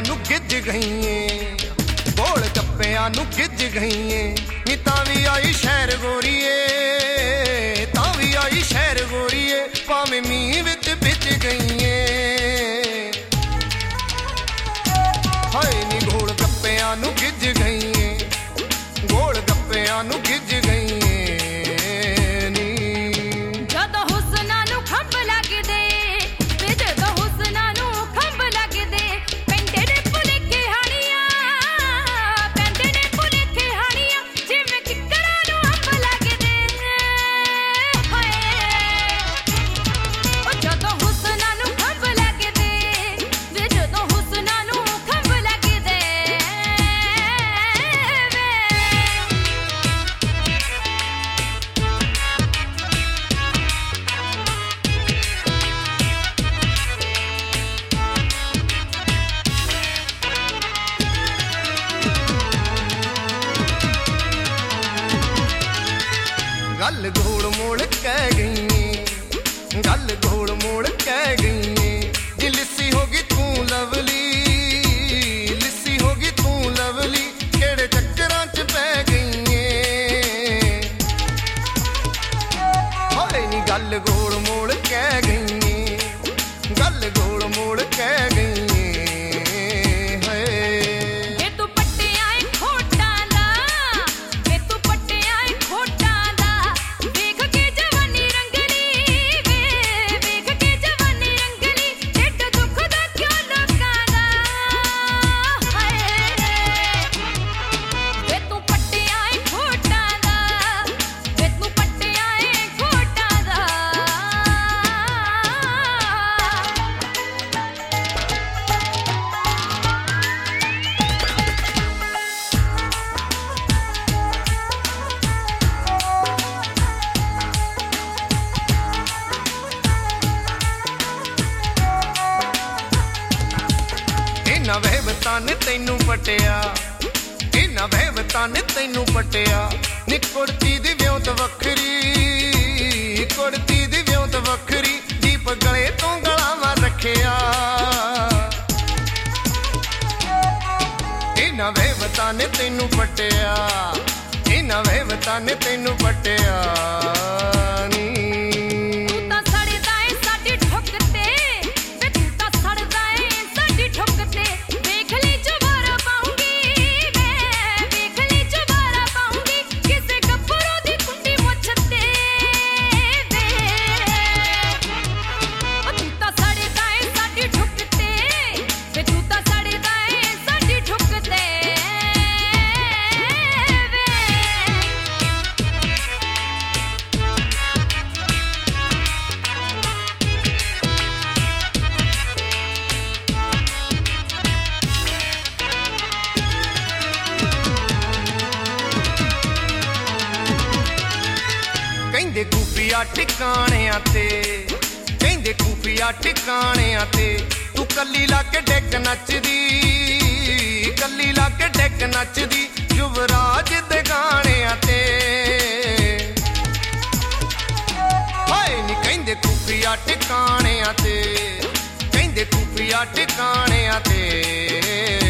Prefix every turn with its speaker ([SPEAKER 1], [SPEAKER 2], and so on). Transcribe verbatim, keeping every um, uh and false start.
[SPEAKER 1] नू गिज गईए गोल गप्पियां नू गिज गईए नी तां वी आई शहर गोरीए तां वी आई शहर गोरीए भावें मींह विच भिज गईए हाय नी गोल गप्पियां नू गिज गईए गोल गप्पियां नू गिज गईए नी
[SPEAKER 2] जदों हुस्ना नू खंभ लगदे ते जदों हुस्ना नू खंभ लगदे पेंडे दे भुलेखे हाणियां पेंडे दे भुलेखे हाणियां जिवें किकड़ां नू अंब लगदे हाय ओ जदों हुस्ना नू खंभ लगदे ते जदों हुस्ना नू खंभ लगदे
[SPEAKER 1] गल घोड़ मोड़ कह गई गल घोड़ मोड़ कह गई जी लिस्सी होगी तू लवली लिस्सी होगी तू लवली केड़े चक्करां च पै गई हाय नी गल घोड़ मोड़ कह गई गल घोड़ मोड़ कह गई इन्ना वहबतां ने तैनू पटिया इन्ना वहबतां ने तैनू पटिया नी कुड़ती दी व्योंत वखरी कुड़ती दी व्योंत वखरी दीप गले तो गलावा रखिया इन्ना वहबतां ने तैनू पटिया इन्ना वहबतां ने तैनू पटिया नी कहंदे खूफिया ठिकाणियां ते कहंदे खूफिया ठिकाणियां ते तू कल्ली लाके डेक नचदी कल्ली लाके डेक नचदी युवराज दे गाणियां ते हाय नी कहंदे खूफिया ठिकाणियां ते कहंदे खूफिया ठिकाणियां ते